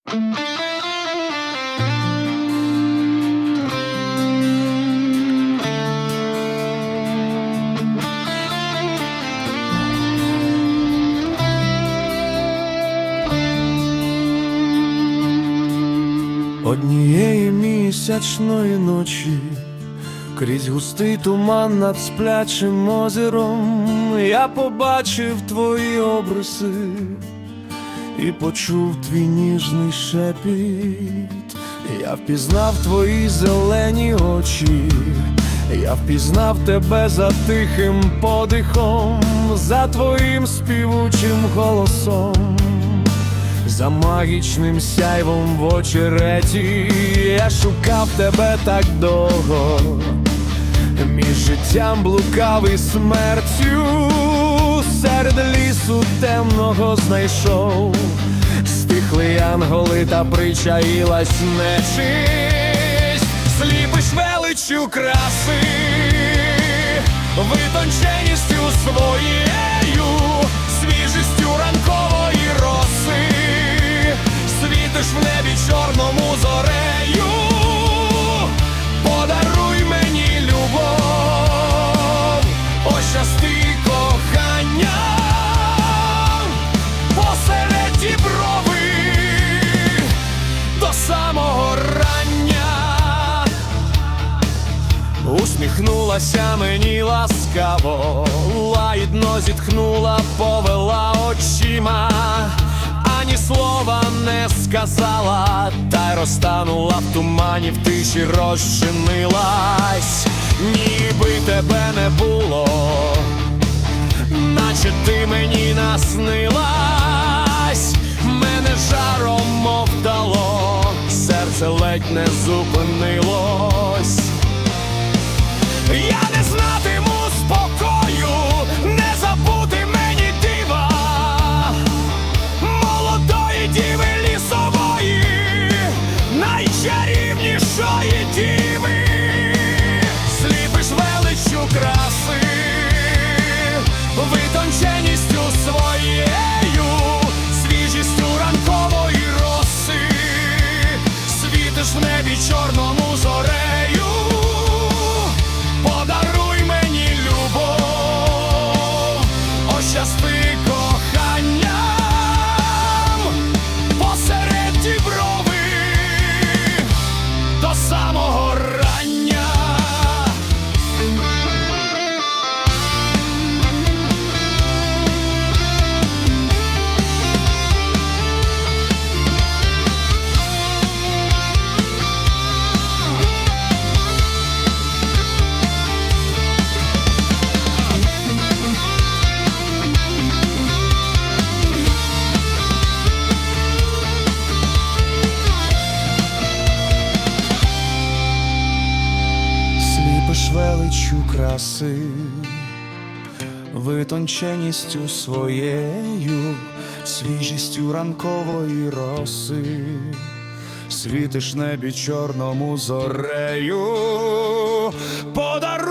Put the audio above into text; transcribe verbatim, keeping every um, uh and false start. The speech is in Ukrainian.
Однієї місячної ночі, крізь густий туман над сплячим озером, я побачив твої обриси і почув твій ніжний шепіт. Я впізнав твої зелені очі, я впізнав тебе за тихим подихом, за твоїм співучим голосом, за магічним сяйвом в очереті. Я шукав тебе так довго, між життям блукав і смертю, серед лісу темного знайшов, стихли янголи та причаїлась нечисть. Сліпиш величчю краси, витонченістю своєю, свіжістю ранкової роси, світиш в небі чорному зорею. Подаруй мені любов, ощасти кохання посеред діброви до самого рання. Усміхнулася мені ласкаво, лагідно зітхнула, повела очима, ані слова не сказала, та й розтанула в тумані, в тиші розчинилась, ніби тебе не було, наче ти мені наснилась. Мене жаром обдало, серце ледь не зупинилось. Я не знатиму спокою, не забути мені дива, молодої діви лісової, найчарівнішої діви. Сліпиш величчю краси, витонченістю своєю, свіжістю ранкової роси, світиш в небі чорному зорею. Подаруй мені любов, ощасти коханням посеред діброви до самого рання. Величчю краси, витонченістю своєю, свіжістю ранкової роси, світиш в небі чорному зорею. Подаруй